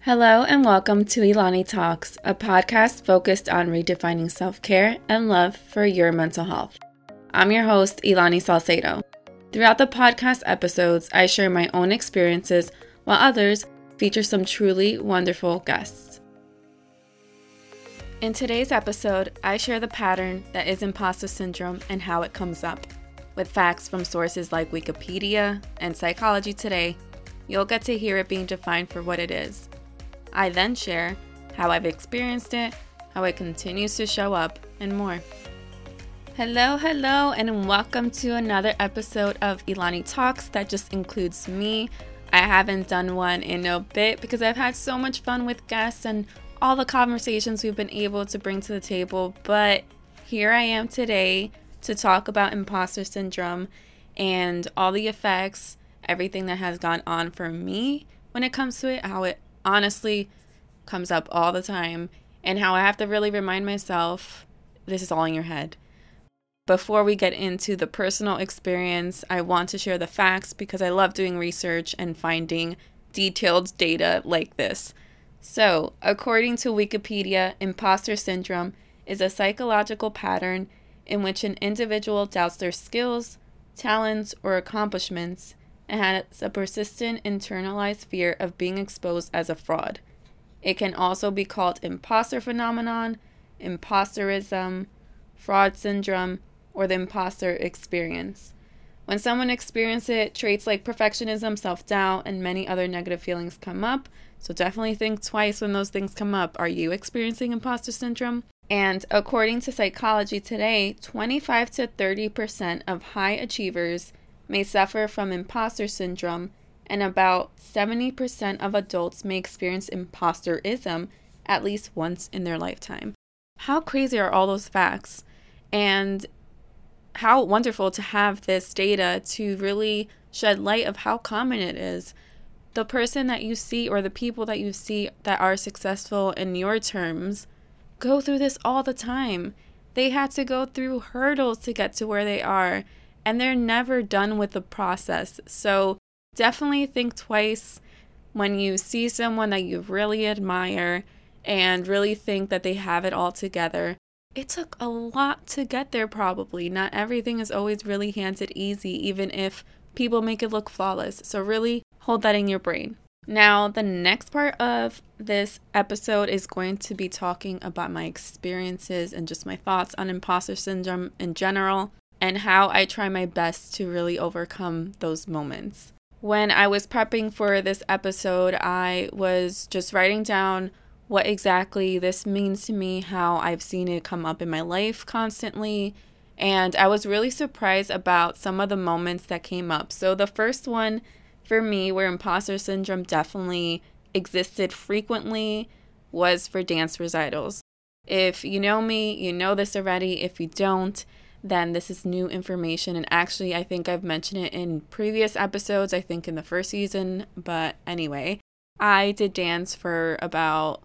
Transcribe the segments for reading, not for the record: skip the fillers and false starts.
Hello and welcome to Ilani Talks, a podcast focused on redefining self-care and love for your mental health. I'm your host, Ilani Salcedo. Throughout the podcast episodes, I share my own experiences, while others feature some truly wonderful guests. In today's episode, I share the pattern that is imposter syndrome and how it comes up. With facts from sources like Wikipedia and Psychology Today, you'll get to hear it being defined for what it is. I then share how I've experienced it, how it continues to show up, and more. Hello, and welcome to another episode of Ilani Talks that just includes me. I haven't done one in a bit because I've had so much fun with guests and all the conversations we've been able to bring to the table, but here I am today to talk about imposter syndrome and all the effects, everything that has gone on for me when it comes to it, how it honestly comes up all the time, and how I have to really remind myself this is all in your head. Before we get into the personal experience, I want to share the facts because I love doing research and finding detailed data like this. So, according to Wikipedia, imposter syndrome is a psychological pattern in which an individual doubts their skills, talents, or accomplishments and has a persistent internalized fear of being exposed as a fraud. It can also be called imposter phenomenon, imposterism, fraud syndrome, or the imposter experience. When someone experiences it, traits like perfectionism, self-doubt, and many other negative feelings come up. So definitely think twice when those things come up. Are you experiencing imposter syndrome? And according to Psychology Today, 25 to 30% of high achievers may suffer from imposter syndrome, and about 70% of adults may experience imposterism at least once in their lifetime. How crazy are all those facts? And how wonderful to have this data to really shed light of how common it is. The person that you see or the people that you see that are successful in your terms go through this all the time. They had to go through hurdles to get to where they are, and they're never done with the process. So definitely think twice when you see someone that you really admire and really think that they have it all together. It took a lot to get there probably. Not everything is always really handed easy, even if people make it look flawless. So really hold that in your brain. Now, the next part of this episode is going to be talking about my experiences and just my thoughts on imposter syndrome in general, and how I try my best to really overcome those moments. When I was prepping for this episode, I was just writing down what exactly this means to me, how I've seen it come up in my life constantly, and I was really surprised about some of the moments that came up. So the first one for me, where imposter syndrome definitely existed frequently, was for dance recitals. If you know me, you know this already. If you don't, then this is new information. And actually, I think I've mentioned it in previous episodes, I think in the first season. But anyway, I did dance for about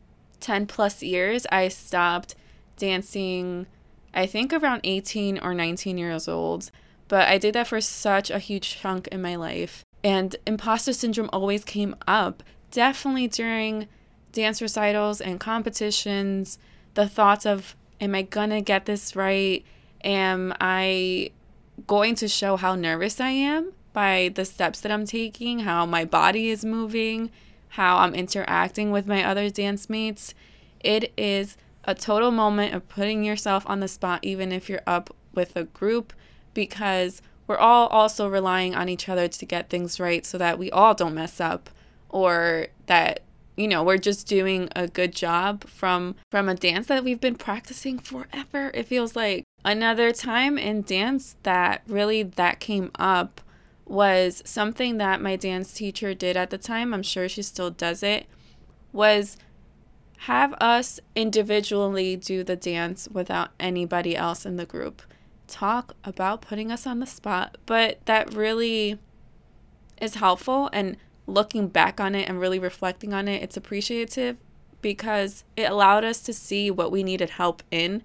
10 plus years. I stopped dancing, I think around 18 or 19 years old. But I did that for such a huge chunk in my life. And imposter syndrome always came up, definitely during dance recitals and competitions. The thoughts of, am I gonna get this right? Am I going to show how nervous I am by the steps that I'm taking, how my body is moving, how I'm interacting with my other dance mates? It is a total moment of putting yourself on the spot, even if you're up with a group, because we're all also relying on each other to get things right so that we all don't mess up, or that, we're just doing a good job from a dance that we've been practicing forever, it feels like. Another time in dance that came up was something that my dance teacher did at the time. I'm sure she still does it, was have us individually do the dance without anybody else in the group. Talk about putting us on the spot, but that really is helpful, and looking back on it and really reflecting on it, it's appreciative because it allowed us to see what we needed help in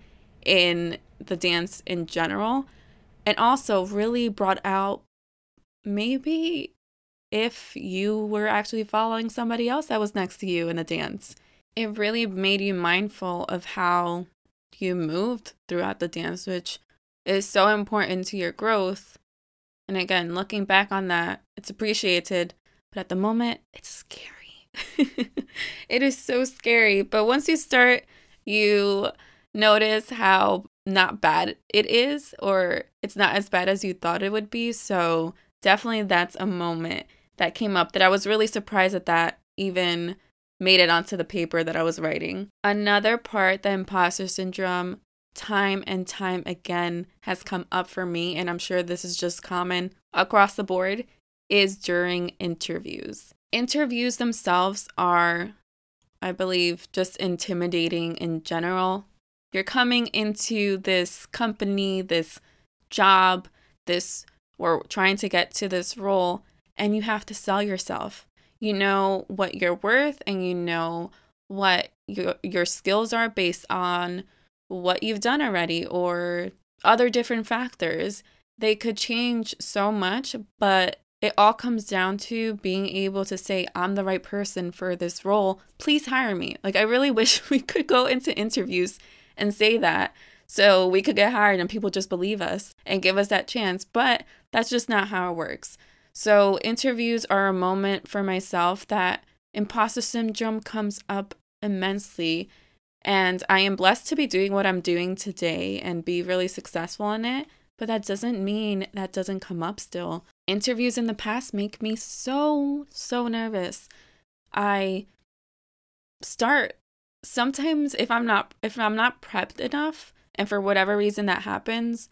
the dance in general, and also really brought out maybe if you were actually following somebody else that was next to you in the dance. It really made you mindful of how you moved throughout the dance, which is so important to your growth. And again, looking back on that, it's appreciated, but at the moment, it's scary. It is so scary. But once you start, you notice how not bad it is, or it's not as bad as you thought it would be. So definitely that's a moment that came up that I was really surprised that even made it onto the paper that I was writing. Another part, the imposter syndrome, time and time again has come up for me, and I'm sure this is just common across the board, is during interviews. Interviews themselves are, I believe, just intimidating in general. You're coming into this company, this job, or trying to get to this role, and you have to sell yourself. You know what you're worth, and you know what your skills are based on what you've done already or other different factors. They could change so much, but it all comes down to being able to say, I'm the right person for this role. Please hire me. Like, I really wish we could go into interviews and say that so we could get hired and people just believe us and give us that chance. But that's just not how it works. So interviews are a moment for myself that imposter syndrome comes up immensely. And I am blessed to be doing what I'm doing today and be really successful in it. But that doesn't mean that doesn't come up still. Interviews in the past make me so nervous. I start sometimes if I'm not prepped enough, and for whatever reason that happens,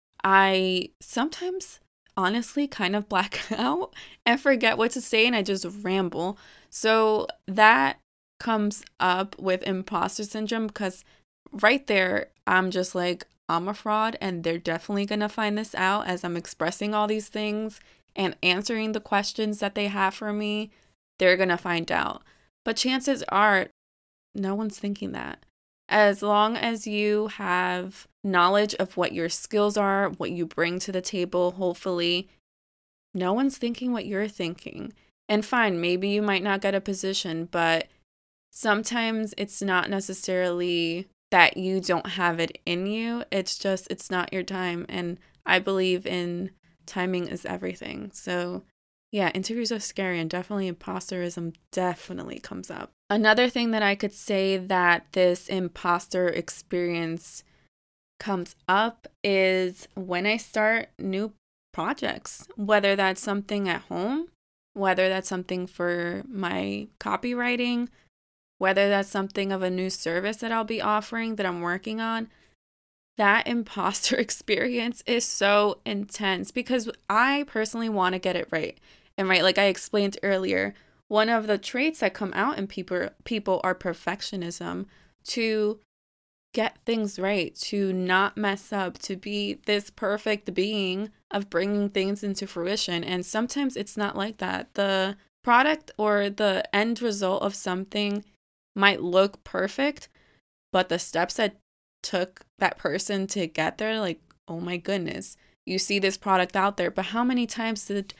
I sometimes honestly kind of black out and forget what to say, and I just ramble. So that comes up with imposter syndrome, because right there I'm just like, I'm a fraud, and they're definitely going to find this out as I'm expressing all these things and answering the questions that they have for me. They're going to find out. But chances are no one's thinking that. As long as you have knowledge of what your skills are, what you bring to the table, hopefully, no one's thinking what you're thinking. And fine, maybe you might not get a position, but sometimes it's not necessarily that you don't have it in you. It's just, it's not your time. And I believe in timing is everything. So yeah, interviews are scary, and definitely imposterism definitely comes up. Another thing that I could say that this imposter experience comes up is when I start new projects, whether that's something at home, whether that's something for my copywriting, whether that's something of a new service that I'll be offering that I'm working on. That imposter experience is so intense because I personally want to get it right. And right, like I explained earlier, one of the traits that come out in people are perfectionism, to get things right, to not mess up, to be this perfect being of bringing things into fruition. And sometimes it's not like that. The product or the end result of something might look perfect, but the steps that took that person to get there, like, oh my goodness, you see this product out there, but how many times did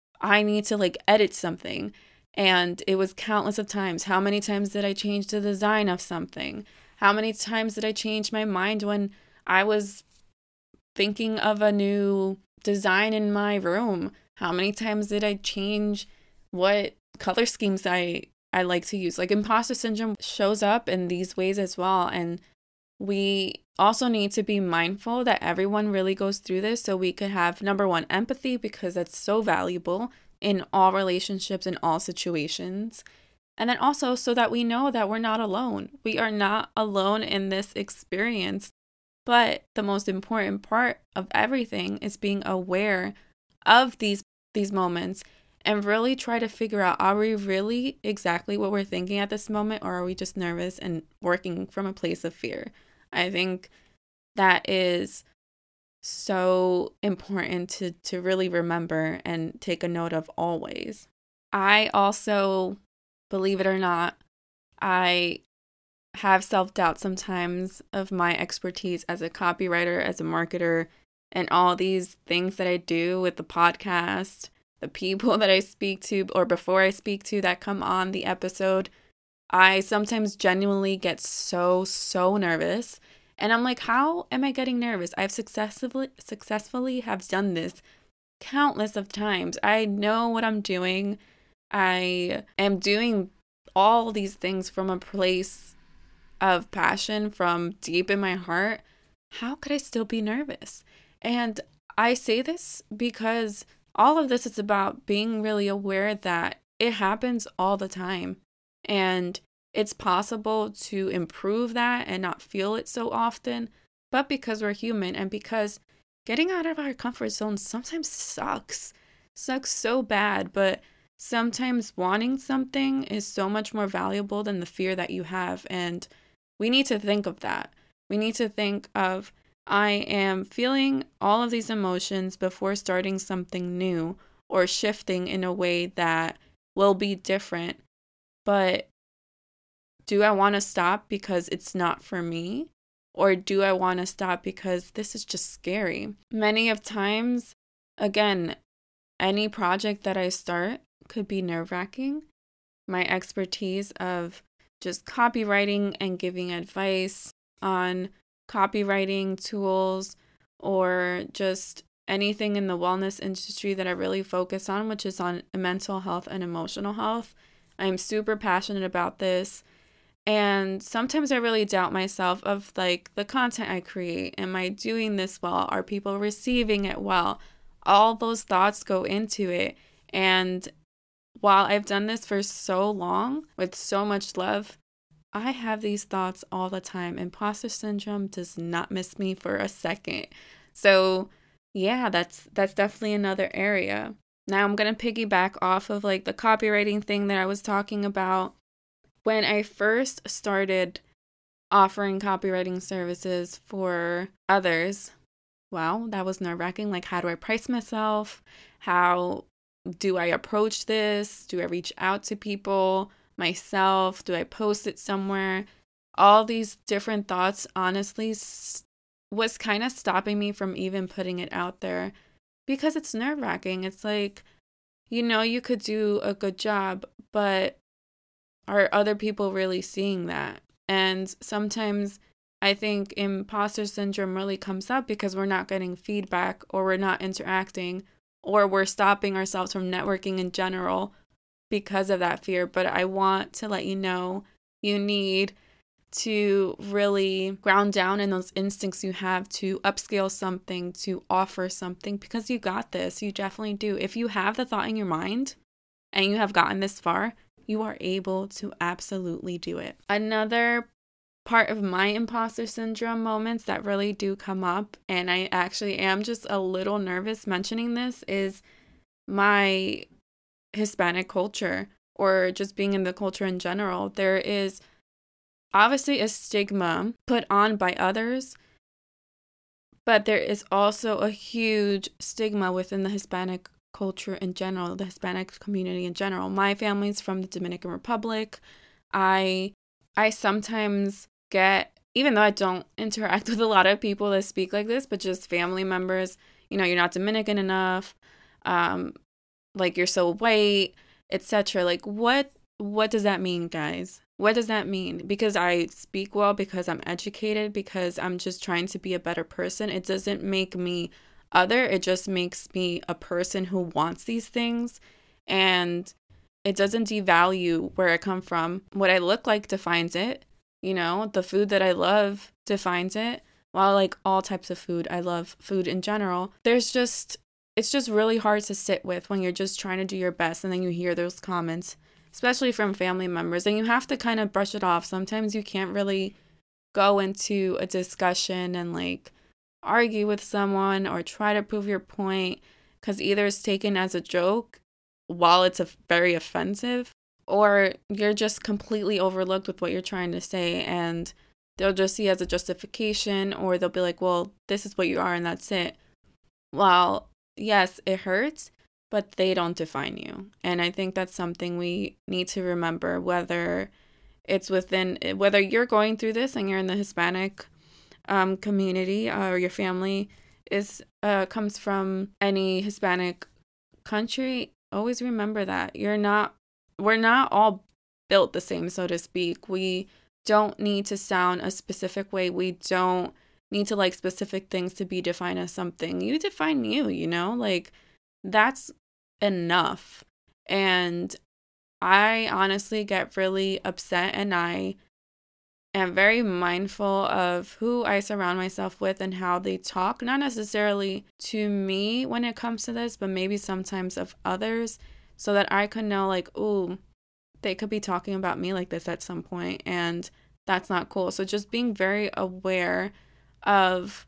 I need to like edit something? And it was countless of times. How many times did I change the design of something? How many times did I change my mind when I was thinking of a new design in my room? How many times did I change what color schemes I like to use? Like, imposter syndrome shows up in these ways as well. And we also need to be mindful that everyone really goes through this, so we could have, number one, empathy, because that's so valuable in all relationships, in all situations. And then also so that we know that we're not alone. We are not alone in this experience. But the most important part of everything is being aware of these moments and really try to figure out, are we really exactly what we're thinking at this moment, or are we just nervous and working from a place of fear? I think that is so important to really remember and take a note of always. I also, believe it or not, I have self-doubt sometimes of my expertise as a copywriter, as a marketer, and all these things that I do with the podcast, the people that I speak to or before I speak to that come on the episode, I sometimes genuinely get so nervous. And I'm like, how am I getting nervous? I've successfully have done this countless of times. I know what I'm doing. I am doing all these things from a place of passion, from deep in my heart. How could I still be nervous? And I say this because all of this is about being really aware that it happens all the time. And it's possible to improve that and not feel it so often. But because we're human and because getting out of our comfort zone sometimes sucks so bad. But sometimes wanting something is so much more valuable than the fear that you have. And we need to think of that. We need to think of, I am feeling all of these emotions before starting something new or shifting in a way that will be different. But do I want to stop because it's not for me? Or do I want to stop because this is just scary? Many of times, again, any project that I start could be nerve-wracking. My expertise of just copywriting and giving advice on copywriting tools or just anything in the wellness industry that I really focus on, which is on mental health and emotional health. I'm super passionate about this. And sometimes I really doubt myself of like the content I create. Am I doing this well? Are people receiving it well? All those thoughts go into it. And while I've done this for so long with so much love, I have these thoughts all the time. Imposter syndrome does not miss me for a second. So yeah, that's definitely another area. Now I'm going to piggyback off of like the copywriting thing that I was talking about. When I first started offering copywriting services for others, wow, that was nerve-wracking. Like, how do I price myself? How do I approach this? Do I reach out to people myself? Do I post it somewhere? All these different thoughts, honestly, was kind of stopping me from even putting it out there because it's nerve-wracking. It's like, you could do a good job, but are other people really seeing that? And sometimes I think imposter syndrome really comes up because we're not getting feedback or we're not interacting or we're stopping ourselves from networking in general because of that fear. But I want to let you know you need to really ground down in those instincts you have to upscale something, to offer something, because you got this. You definitely do. If you have the thought in your mind and you have gotten this far, you are able to absolutely do it. Another part of my imposter syndrome moments that really do come up, and I actually am just a little nervous mentioning this, is my Hispanic culture or just being in the culture in general. There is obviously a stigma put on by others, but there is also a huge stigma within the Hispanic culture in general, the Hispanic community in general. My family's from the Dominican Republic. I sometimes get, even though I don't interact with a lot of people that speak like this, but just family members, you're not Dominican enough, like you're so white, etc. Like what does that mean, guys? What does that mean? Because I speak well, because I'm educated, because I'm just trying to be a better person, it doesn't make me other. It just makes me a person who wants these things, and it doesn't devalue where I come from. What I look like defines it. The food that I love defines it. While like all types of food, I love food in general. It's just really hard to sit with when you're just trying to do your best and then you hear those comments, especially from family members, and you have to kind of brush it off. Sometimes you can't really go into a discussion and like argue with someone or try to prove your point, because either it's taken as a joke while it's very offensive, or you're just completely overlooked with what you're trying to say, and they'll just see it as a justification, or they'll be like, well, this is what you are and that's it. While yes, it hurts, but they don't define you. And I think that's something we need to remember, whether you're going through this and you're in the Hispanic community, or your family comes from any Hispanic country, always remember that we're not all built the same, so to speak. We don't need to sound a specific way. We don't need to like specific things to be defined as something. You define you, like that's enough. And I honestly get really upset, and I am very mindful of who I surround myself with and how they talk, not necessarily to me when it comes to this, but maybe sometimes of others, so that I could know like, ooh, they could be talking about me like this at some point, and that's not cool. So just being very aware of,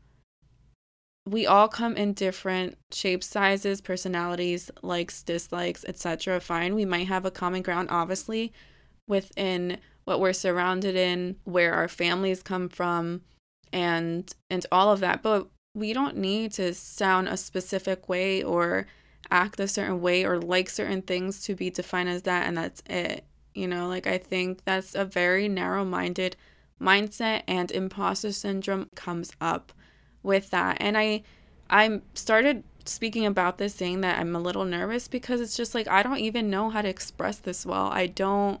we all come in different shapes, sizes, personalities, likes, dislikes, etc. Fine, we might have a common ground, obviously, within what we're surrounded in, where our families come from, and all of that. But we don't need to sound a specific way or act a certain way or like certain things to be defined as that, and that's it. Like I think that's a very narrow-minded mindset, and imposter syndrome comes up with that. And I started speaking about this, saying that I'm a little nervous because it's just like I don't even know how to express this well. I don't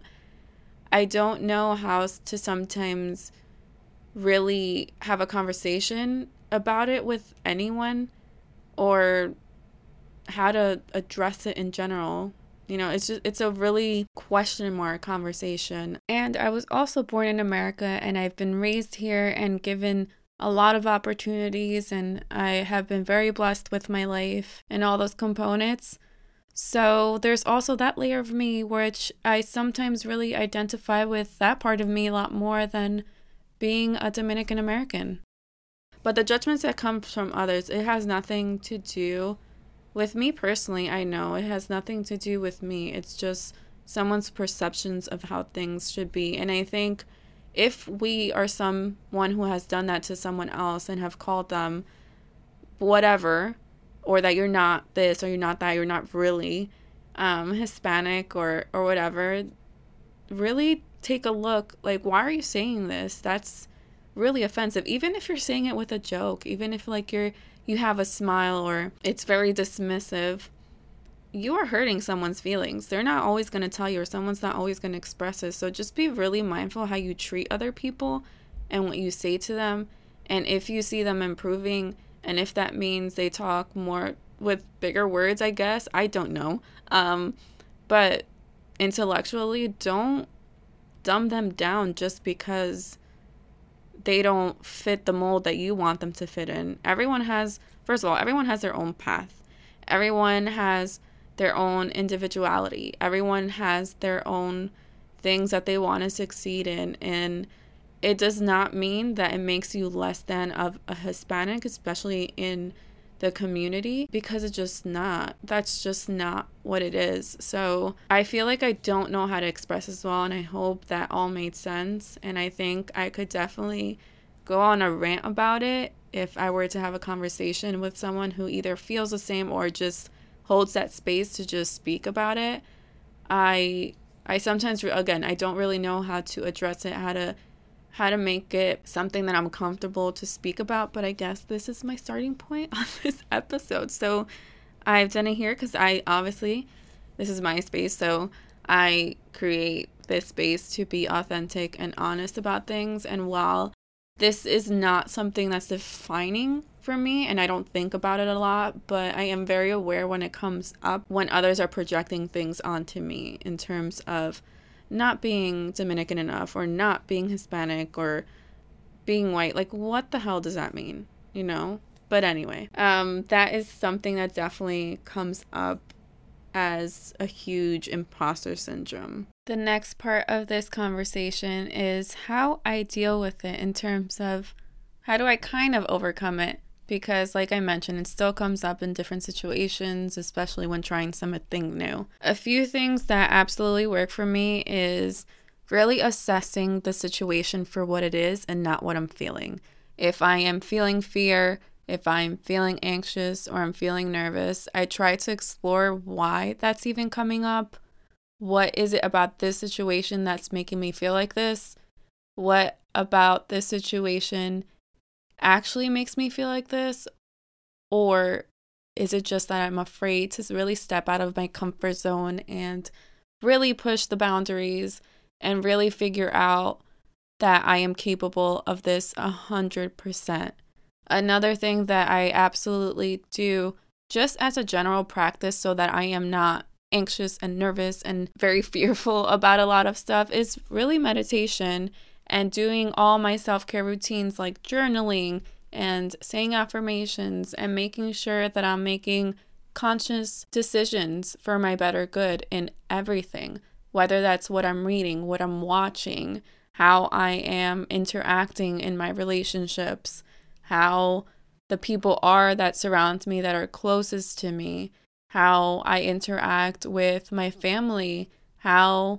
know how to sometimes really have a conversation about it with anyone, or how to address it in general. It's a really question mark conversation. And I was also born in America, and I've been raised here and given a lot of opportunities, and I have been very blessed with my life and all those components. So there's also that layer of me, which I sometimes really identify with that part of me a lot more than being a Dominican American. But the judgments that come from others, it has nothing to do with me personally. I know it has nothing to do with me. It's just someone's perceptions of how things should be. And I think if we are someone who has done that to someone else and have called them whatever, or that you're not this or you're not that, you're not really Hispanic or whatever, really take a look. Like, why are you saying this? That's really offensive. Even if you're saying it with a joke, even if like you have a smile or it's very dismissive, you are hurting someone's feelings. They're not always going to tell you, or someone's not always going to express it. So just be really mindful how you treat other people and what you say to them. And if you see them improving, and if that means they talk more with bigger words, I guess, I don't know. But intellectually, don't dumb them down just because they don't fit the mold that you want them to fit in. First of all, everyone has their own path. Everyone has their own individuality. Everyone has their own things that they want to succeed in. And it does not mean that it makes you less than of a Hispanic, especially in the community, because it's just not. That's just not what it is. So I feel like I don't know how to express as well, and I hope that all made sense. And I think I could definitely go on a rant about it if I were to have a conversation with someone who either feels the same or just holds that space to just speak about it. I sometimes, again, I don't really know how to address it, how to make it something that I'm comfortable to speak about, but I guess this is my starting point on this episode. So I've done it here because this is my space, so I create this space to be authentic and honest about things. And while this is not something that's defining for me, and I don't think about it a lot, but I am very aware when it comes up, when others are projecting things onto me in terms of not being Dominican enough, or not being Hispanic, or being white. Like, what the hell does that mean? But anyway, that is something that definitely comes up as a huge imposter syndrome. The next part of this conversation is how I deal with it, in terms of how do I kind of overcome it. Because like I mentioned, it still comes up in different situations, especially when trying something new. A few things that absolutely work for me is really assessing the situation for what it is and not what I'm feeling. If I am feeling fear, if I'm feeling anxious, or I'm feeling nervous, I try to explore why that's even coming up. What is it about this situation that's making me feel like this? What about this situation actually makes me feel like this? Or is it just that I'm afraid to really step out of my comfort zone and really push the boundaries and really figure out that I am capable of this 100%. Another thing that I absolutely do just as a general practice so that I am not anxious and nervous and very fearful about a lot of stuff is really meditation and doing all my self-care routines like journaling and saying affirmations and making sure that I'm making conscious decisions for my better good in everything, whether that's what I'm reading, what I'm watching, how I am interacting in my relationships, how the people are that surround me that are closest to me, how I interact with my family, how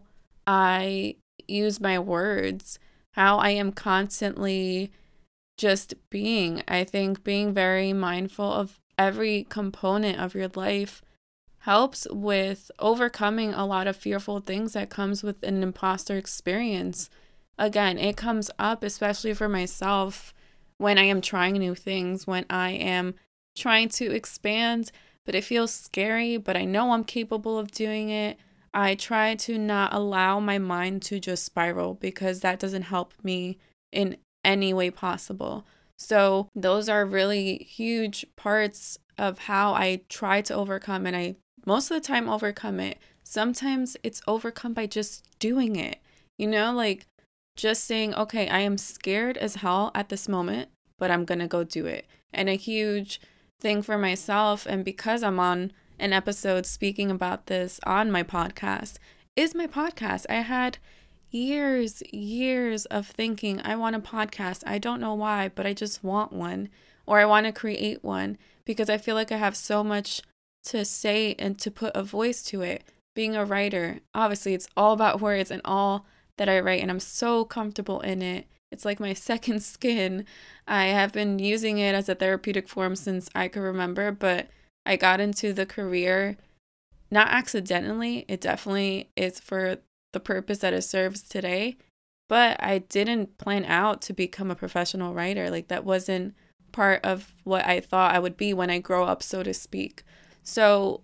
I use my words, how I am constantly just being. I think being very mindful of every component of your life helps with overcoming a lot of fearful things that comes with an imposter experience. Again, it comes up, especially for myself, when I am trying new things, when I am trying to expand, but it feels scary, but I know I'm capable of doing it. I try to not allow my mind to just spiral because that doesn't help me in any way possible. So those are really huge parts of how I try to overcome, and I most of the time overcome it. Sometimes it's overcome by just doing it, like just saying, okay, I am scared as hell at this moment, but I'm gonna go do it. And a huge thing for myself, and because I'm on an episode speaking about this on my podcast, is my podcast. I had years of thinking, I want a podcast. I don't know why, but I just want one, or I want to create one because I feel like I have so much to say and to put a voice to it. Being a writer, obviously it's all about words and all that I write, and I'm so comfortable in it. It's like my second skin. I have been using it as a therapeutic form since I could remember, but I got into the career not accidentally. It definitely is for the purpose that it serves today, but I didn't plan out to become a professional writer. Like, that wasn't part of what I thought I would be when I grow up, so to speak. So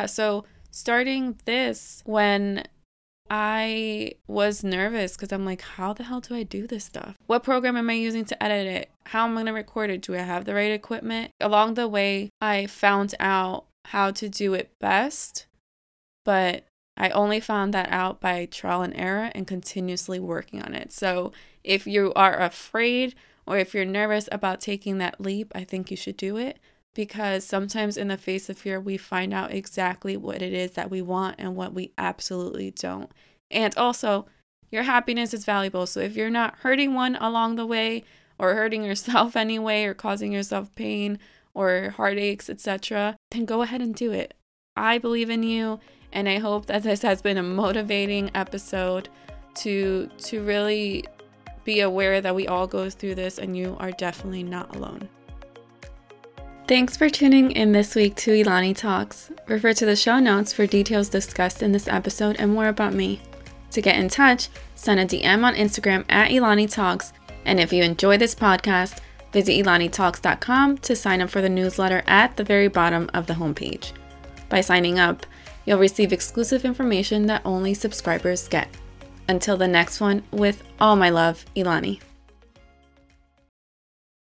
starting this when I was nervous because I'm like, how the hell do I do this stuff? What program am I using to edit it? How am I going to record it? Do I have the right equipment? Along the way, I found out how to do it best, but I only found that out by trial and error and continuously working on it. So if you are afraid or if you're nervous about taking that leap, I think you should do it, because sometimes in the face of fear, we find out exactly what it is that we want and what we absolutely don't. And also, your happiness is valuable. So if you're not hurting one along the way, or hurting yourself anyway, or causing yourself pain or heartaches, etc., then go ahead and do it. I believe in you, and I hope that this has been a motivating episode to really be aware that we all go through this and you are definitely not alone. Thanks for tuning in this week to Ilani Talks. Refer to the show notes for details discussed in this episode and more about me. To get in touch, send a DM on Instagram at Ilani Talks. And if you enjoy this podcast, visit ilanitalks.com to sign up for the newsletter at the very bottom of the homepage. By signing up, you'll receive exclusive information that only subscribers get. Until the next one, with all my love, Ilani.